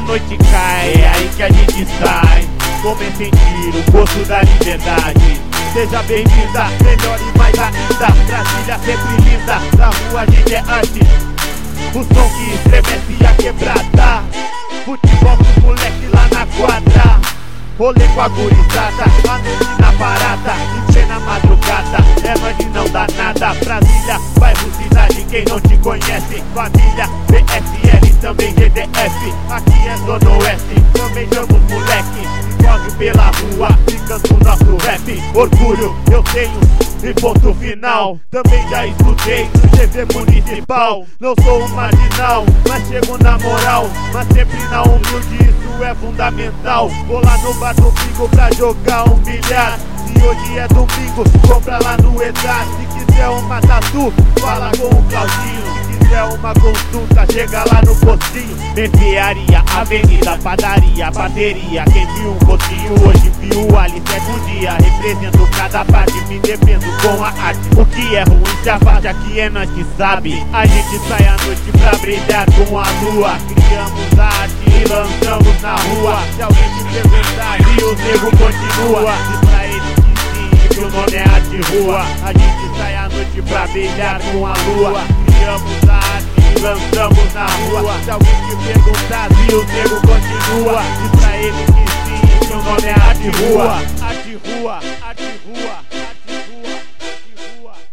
noite cai, é aí que a gente sai. Como é sentir o gosto da liberdade. Seja bem-vinda, melhor e mais ainda. Brasília sempre linda, na rua a gente é arte. O som que estremece a quebrada. Futebol com moleque lá na quadra. Rolê com a gurizada, a noite na parada, em plena madrugada, é nós e não dá nada. Brasília, bairro, cidade, quem não te conhece. Família, PSL, também GDF. Aqui é Zona Oeste, também damos moleque. Corre pela rua, ficando o nosso rap. Orgulho, eu tenho, e ponto final. Também já estudei no TV municipal. Não sou um marginal, mas chego na moral. Mas sempre na humilde, isso é fundamental. Vou lá no bar do Pingo pra jogar um bilhar. Se hoje é domingo, compra lá no Edar. Se quiser uma tatu, fala com o Claudinho. Se quiser uma consulta, chega lá no postinho. Mercearia, avenida, padaria, bateria. Quem viu um postinho hoje viu ali certo dia. Represento cada parte, me defendo com a arte. O que é ruim se abate, aqui é nós que sabe. A gente sai à noite pra brilhar com a lua. Criamos a arte e lançamos na rua. Se alguém te perguntar se o nego continua, diz pra ele que sim, que o nome é arte rua. A gente sai à noite pra brilhar com a lua. Criamos a arte e lançamos na rua. Se alguém te perguntar se o nego continua, diz pra ele que sim, que o nome é arte rua. Arte rua, arte rua.